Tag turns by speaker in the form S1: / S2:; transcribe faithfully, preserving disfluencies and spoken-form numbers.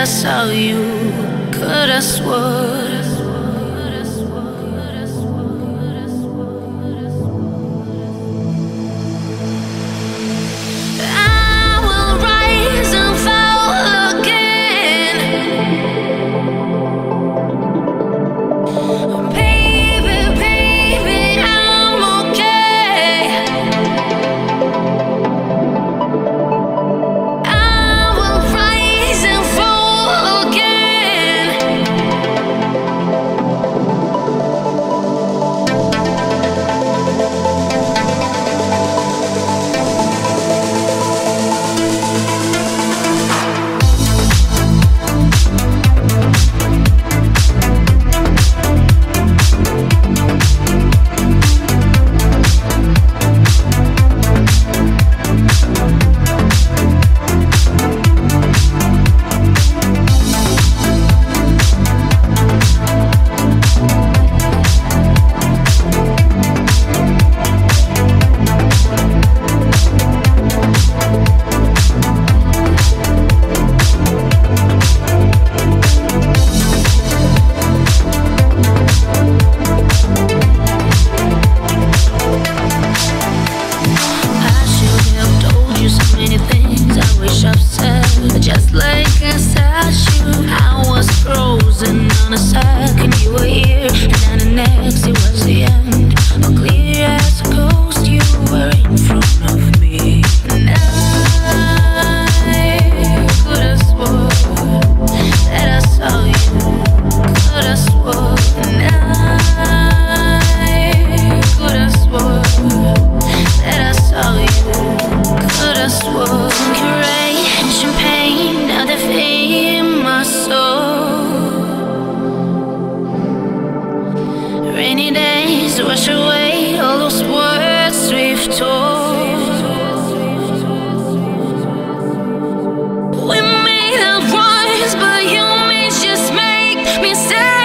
S1: saw you, could I swore. Just like a statue, I was frozen on a second. You were here, and then the next it was the end. Oh, clear as a coast, you were in front of me. And I could have swore that I saw you. Could have swore, and I could have swore that I saw you. Could have swore. Champagne, now they feel my soul. Rainy days wash away all those words we've told. We made up rhymes, but you may just make me sad.